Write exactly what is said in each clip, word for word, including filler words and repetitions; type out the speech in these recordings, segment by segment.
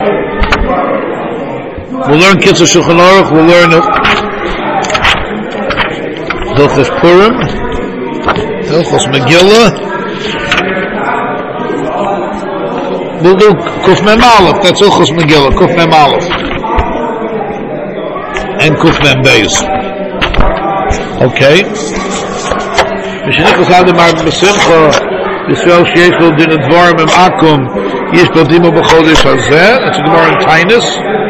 We'll learn Kitzur Shulchan Aruch. We'll learn Hilchos Purim, Hilchos Megillah. We'll do Kuf Mem Aleph. That's Hilchos Megillah. Kuf Mem Aleph and Kuf Mem Beis. Okay. Mishnichos Adamar B'Simcha Yisrael Sheish Lo Din Advarim Im Akum Yish B'Dimo B'Chodesh Hazeh. It's a Gemara in Tainus.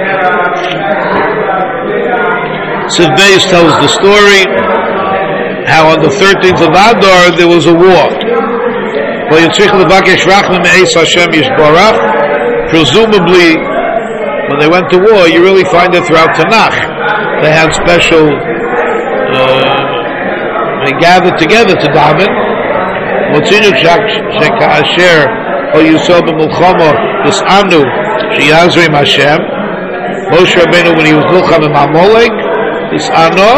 Siv Beis tells the story how on the thirteenth of Adar there was a war. Well, Yitzchak Levakesh Rachmim Eis Hashem Yishbarach. Presumably, when they went to war, you really find it throughout Tanakh. They had special. Uh, they gathered together to daven. Motzinu Sheka Asher O Yisrael B'Mulchama Yis'anu Sheyazrim Hashem. Moshe Rabbeinu, when he was Mulcham in Amalek, Yis'anu.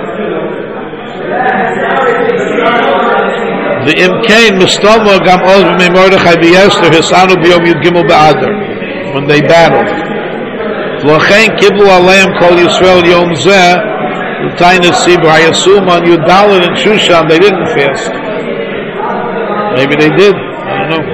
The Imkain Mistama Gam Oz B'Mei Mordechai B'Yester Yis'anu B'Yom Yud Gimel B'Adar, when they battled. V'Lachein Kiblu Aleim Kol Yisrael Yom Zeh. The Tainus Sibur, I assume on Yudalit and Shushan they didn't fast. Maybe they did. I don't know.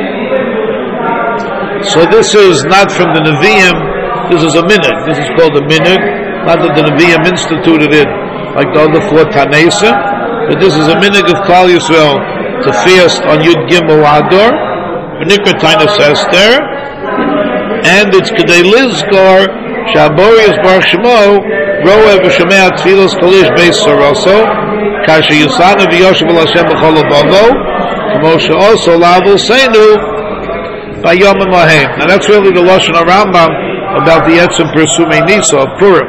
So this is not from the Nevi'im. This is a minhag. This is called a minhag. Not that the Nevi'im instituted it like the other four Tanesim, but this is a minhag of Klal Yisrael to fast on Yud Gimel Adar. V'nikra Tainus Esther, and it's Kedei Lizkar Shaborius Baruch Shemo. Roe v'shomei tfilos kolish beis soroso, kasher yisana v'yoshev el Hashem b'chol avavo, k'mo she'oso lavel seinu b'yom lahem. Now that's really the lashon of Rambam about the etzem persumei nisa of Purim.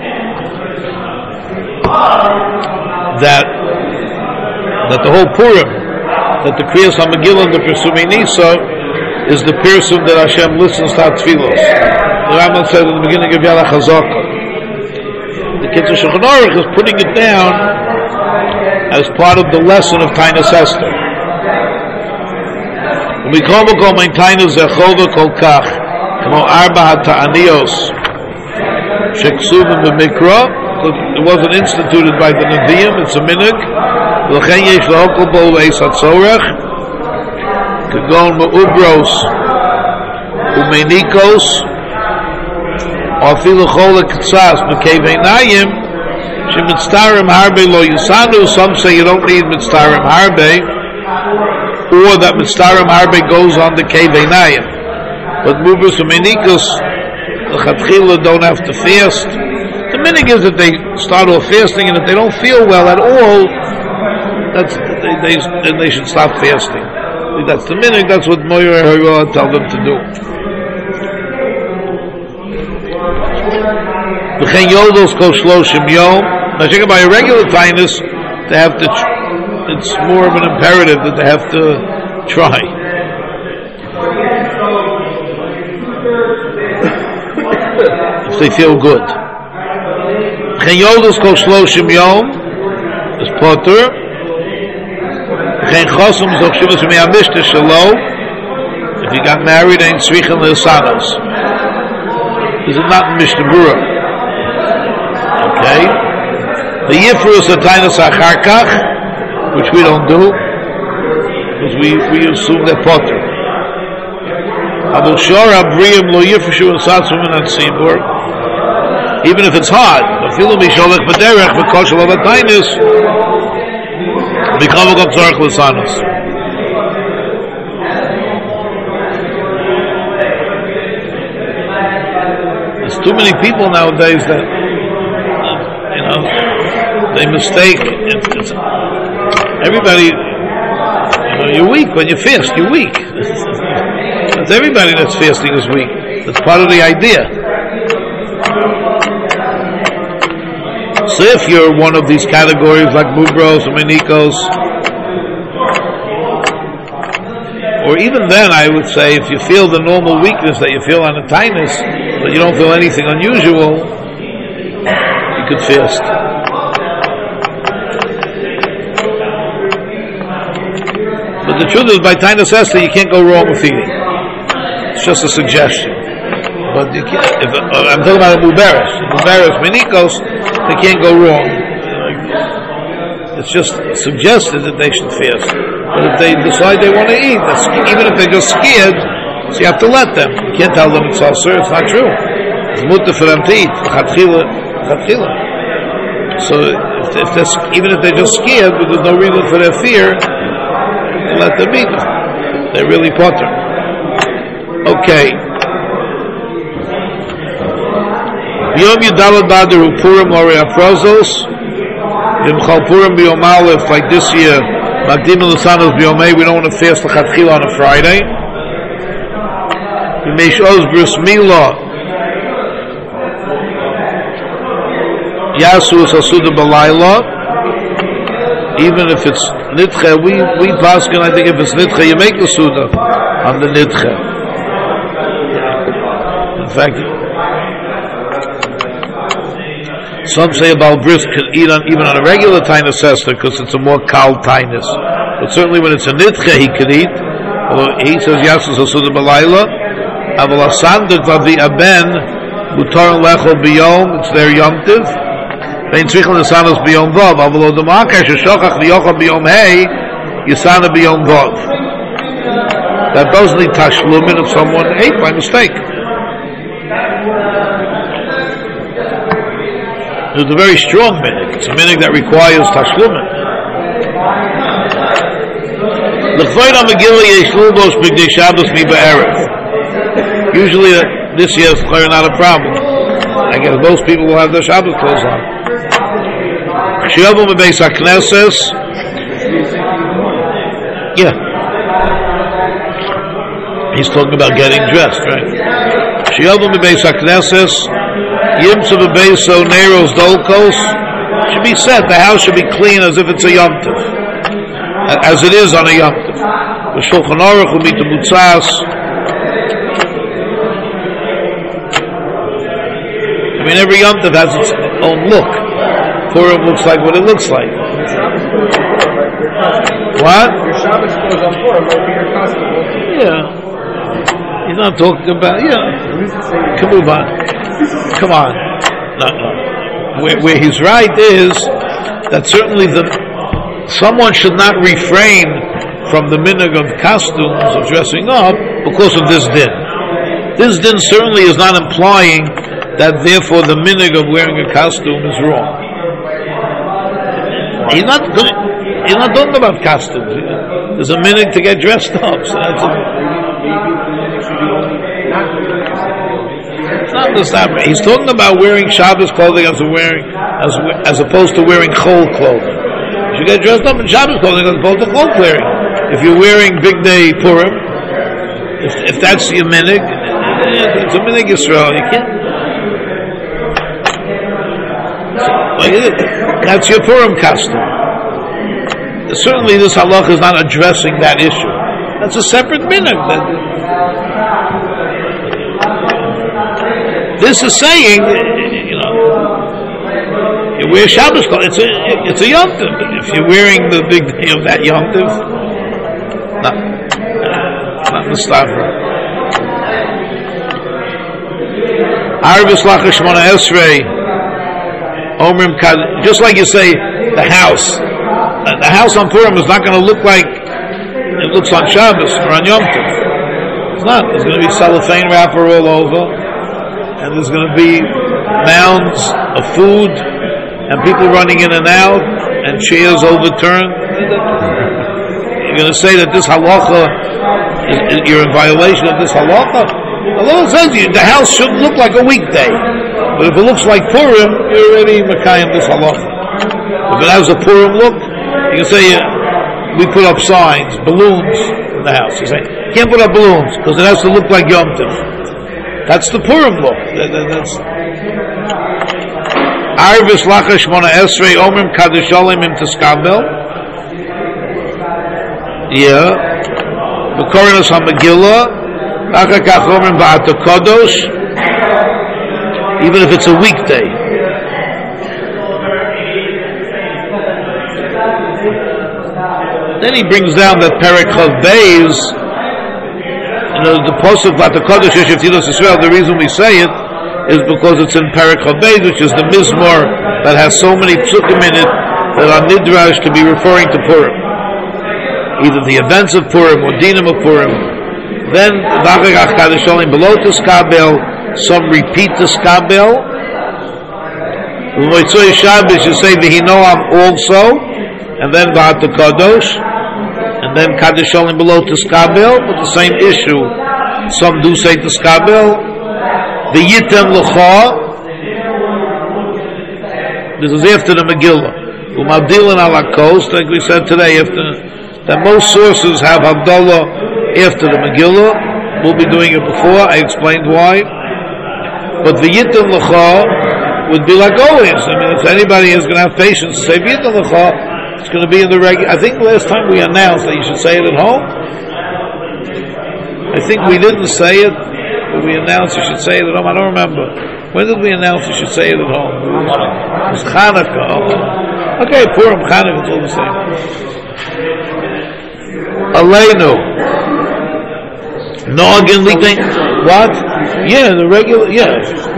That that the whole Purim, that the kriyas hamagillah and the persumei nisa is the persum that Hashem listens to tfilos. The Rambam said in the beginning of Yalach Hazakah. The Kitzur Shulchan Aruch is putting it down as part of the lesson of Tainus Esther. We call it called Tainus Zechova Kol Kach, Kamo Arba HaTa'aniyos Sheksuvim B'Mikra. It wasn't instituted by the Nevi'im; it's a minhag. L'chein yesh lahokol bo eis hatzorech, Kagon Me'ubros U'Meinikos. Or filu chol k'tzas b'kei veinayim shemitztarim harbe lo yisanu. Some say you don't need mitztarim harbe, or that mitztarim harbe goes on the kei veinayim. But mubus u'menikus l'chatchila don't have to fast. The minhag is that they start off fasting, and if they don't feel well at all, that's they they, then they should stop fasting. That's the minhag. That's what Moyer Hara tell them to do. V'chein yodos kol shloshim yom. Now, check by a regular Tainus, they have to. It's more of an imperative that they have to try. If they feel good. V'chein yodos kol shloshim yom is potter. V'chein chosum zoch shivas me'amishta shelo. If you got married, ain't tzrichen le'asanos. This is not Mishnah Berurah. Okay? The Yifru is a Tainus Acharkach, which we don't do, because we, we assume they're potter. Abul Shor Abriyam Lo Yifrishu Esatzum Min Atzibur. Even if it's hard, Afilu Misholech B'derech V'koshel Av HaTainus V'chavok Av Tzorech L'Sanos. Too many people nowadays that, you know, they mistake. It's, it's, everybody, you know, you're weak when you fast. You're weak. It's everybody that's fasting is weak. That's part of the idea. So if you're one of these categories like Mubros or Menikos, or even then, I would say, if you feel the normal weakness that you feel on a Tainus, but you don't feel anything unusual, you could fast. But the truth is, by Tainus Esther, you can't go wrong with eating. It's just a suggestion. But you can't, if, uh, I'm talking about a muberes, muberes minikos, they can't go wrong. It's just suggested that they should fast. But if they decide they want to eat, that's, even if they're just scared, so you have to let them. You can't tell them it's also, it's not true. It's mutter for them to eat. So if, if that's, even if they're just scared, but there's no reason for their fear, let them eat. They're really potter. Okay. Yom Yudalad Badru Purim Lori Aprozos. V'mchal Purim B'Yom Aleph, like this year, Magdim L'Sanos B'Yom Hey, we don't want to fast L'Chatchila on a Friday. V'meish Oz Bris Milah, Yasu Sasuda B'Layla. Even if it's Nidche, we, we paskin, I think if it's Nidche, you make the Suda on the Nidche. In fact, some say about bris can eat on, even on a regular tainus sester because it's a more kal tainus. But certainly when it's a nidche, he can eat. Although he says yasus asuda b'layla. Aval asandet vavi aben mutar lechol biyom. It's their yomtiv. Vein tzrichel nesanos biyom vav. Aval odamaka sheshochach liyochel biyom hey yisana biyom vav. That doesn't need tashlumin if someone ate by mistake. It's a very strong minig. It's a minig that requires tashlumin. Usually, uh, this year is not a problem. I guess most people will have their Shabbos clothes on. Yeah. He's talking about getting dressed, right? Yimtzu b'beiso neiros dolkos should be set. The house should be clean as if it's a yomtiv, as it is on a yomtiv. The Shulchan Aruch will meet the mutzas. I mean, every yomtiv has its own look. Purim looks like what it looks like. What? Your Shabbos clothes on Purim will be your costume. Yeah. He's not talking about, yeah. Come move on. Come on. No, no. Where, where he's right is that certainly the someone should not refrain from the minhag of costumes, of dressing up, because of this din. This din certainly is not implying that therefore the minhag of wearing a costume is wrong. He's not, he's not talking about costumes. There's a minhag to get dressed up. So that's a, It's not the same. He's talking about wearing Shabbos clothing as a wearing as as opposed to wearing chol clothing. You should get dressed up in Shabbos clothing as opposed to chol wearing. If you're wearing big day Purim, if, if that's your minig, it's a minig Yisrael. You can't. That's your Purim costume. Certainly, this halach is not addressing that issue. That's a separate minig. This is saying, you know, you wear Shabbos clothes. It's a, it's a yomtiv. If you're wearing the big day of that yomtiv, not, not mustafa. Arvis lachash shmona esrei, omrim kad. Just like you say, the house, the house on Purim is not going to look like it looks on Shabbos or on yomtiv. It's not. There's going to be cellophane wrapper all over. And there's going to be mounds of food and people running in and out and chairs overturned. You're going to say that this halacha, is, is, you're in violation of this halacha? Allah says you, the house shouldn't look like a weekday. But if it looks like Purim, you're already Makayim this halacha. If it has a Purim look, you can say, uh, we put up signs, balloons in the house. You say, you can't put up balloons because it has to look like Yom Tov. That's the Purim look. That, that, that's Arvis lachash mona esrei omrim kadisholim im teskabel. Yeah. B'korinus ha-Megillah. Achakach omrim ba'atakodosh. Even if it's a weekday. Then he brings down that Perek Chav Beis. the, the Posuk Vatakodesh Yeshivtilos Yisrael, the reason we say it is because it's in Perek Chavbeis, which is the Mizmor that has so many psukim in it that are Nidrash to be referring to Purim. Either the events of Purim or Dinim of Purim. Then, Vachagach Kadesholim below to Skabel, some repeat the Skabel. U'moitzoy Shabbos, you say V'hinoam also, and then V'at Kadosh, and then Kadesholim below to Skabel, but the same issue. Some do say to Skabel. The Yitem L'cha, this is after the Megillah. U'mavdilin ala kos, like we said today, after, that most sources have Havdalah after the Megillah. We'll be doing it before, I explained why. But the Yitem L'cha would be like always. I mean, if anybody is going to have patience to say Yitem L'cha, it's going to be in the regular. I think last time we announced that you should say it at home. I think we didn't say it. We announced you should say it at home. I don't remember. When did we announce you should say it at home? It was Chanukah. Okay, Purim, Chanukah, it's all the same. Aleinu. Noggin Liting. What? Yeah, the regular, yeah.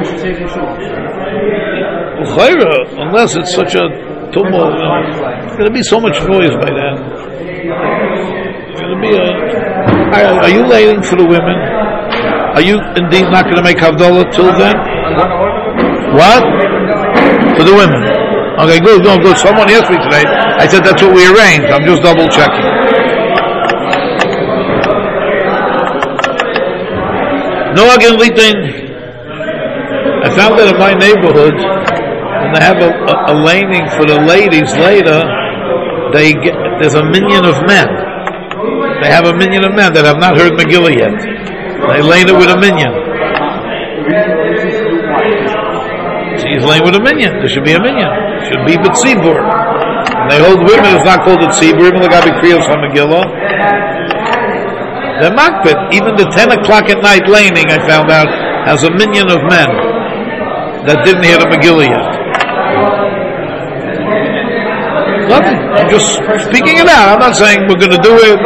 Unless it's such a tumult, you know, it's going to be so much noise by then. It's going to be a. Are, are you laying for the women? Are you indeed not going to make Havdalah till then? What? For the women. Okay, good, good, good. Someone asked me today. I said that's what we arranged. I'm just double checking. No, again, I found that in my neighborhood, when they have a, a, a laning for the ladies later, they get, there's a minion of men. They have a minion of men that have not heard Megillah yet. They lane it with a minion. So he's laying with a minion. There should be a minion. It should be B'tzibur. And they hold women, it's not called a tzibur, even the Gabi Kriyos on Megillah. They're makpid. Even the ten o'clock at night laning, I found out, has a minion of men that didn't hear the Megillah yet. Nothing. I'm just speaking it out. I'm not saying we're going to do it.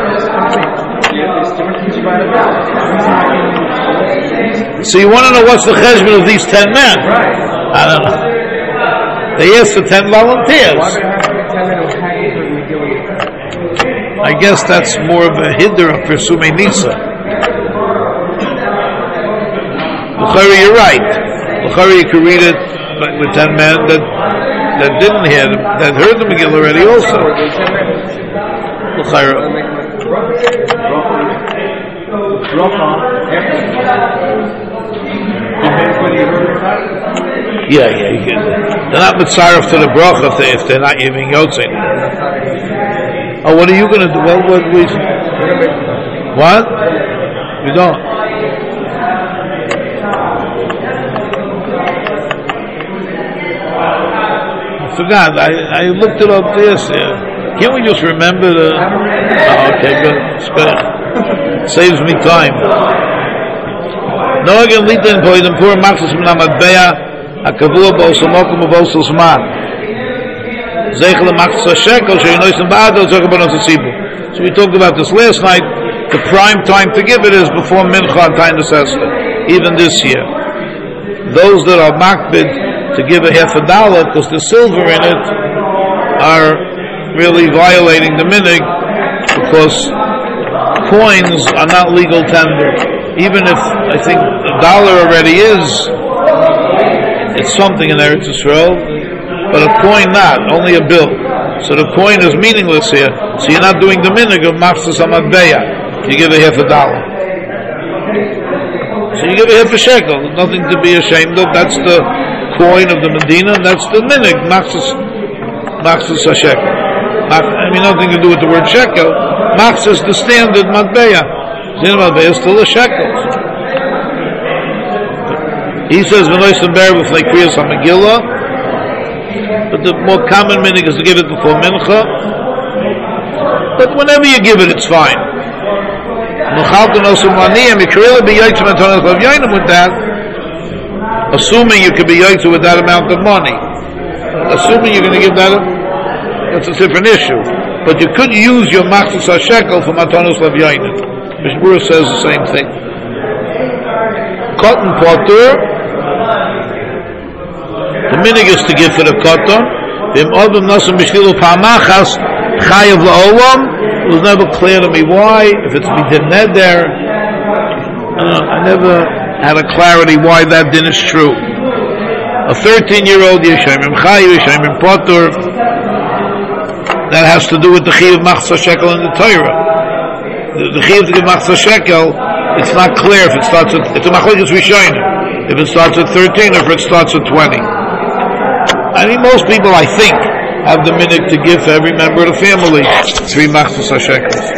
So you want to know what's the cheshbon of these ten men? I don't know. They asked for ten volunteers. I guess that's more of a hinder of Persumei Nisa. L'chari, you're right. L'chari, you could read it like with ten men that that didn't hear them, that heard the Megillah already also. L'chari. Yeah, yeah, you can. They're not mitzaref to the bracha if, they, if they're not giving yotzei. Oh, what are you going to do? What, what we? What? You don't. I forgot. I, I looked it up this. Uh, can't we just remember the? Oh, okay, good. It's good. Saves me time. No again litin poidem pur maxus min amadbeya akavua b'osamokum b'osel zman. Zeichel maxus shekel sheinoisen ba'adol zecher banos atzibu. So we talked about this last night. The prime time to give it is before mincha and time necessity. Even this year, those that are makbid to give a half a dollar because the silver in it are really violating the minig because coins are not legal tender. Even if I think a dollar already is, it's something in Eretz Yisrael, but a coin not, only a bill. So the coin is meaningless here. So you're not doing the minig of machzas amadbeya. You give a half a dollar. So you give a half a shekel. Nothing to be ashamed of. That's the coin of the Medina, and that's the minig, machzas, machzas a shekel. I mean, nothing to do with the word shekel. Machzas, the standard matbeya. Zin matbeya is still a shekel. He says, "V'noisen ber b'fnei kriyas ha-Megillah," but the more common minig is to give it before mincha. But whenever you give it, it's fine. With that, assuming you could be yaitzu with that amount of money, assuming you're going to give that, that's a different issue. But you could use your machzas ha-shekel for matanos lav yainin. Mishmura says the same thing. Cotton potter. The minig is to give for the cotton. V'im odom nasim b'shvilu pa'amachas chayav la'olam. It was never clear to me why. If it's midin neder, uh, I never had a clarity why that din is true. A thirteen-year-old Yeshayim Chayu, Yeshayim Potter, that has to do with the Chiv Machzah Shekel in the Torah. The, the Chiv to give Machzah Shekel, it's not clear if it starts at, it's a Machlekes Rishonim, if it starts at thirteen or if it starts at twenty. I mean, most people, I think, have the minute to give to every member of the family three Machzah Shekels.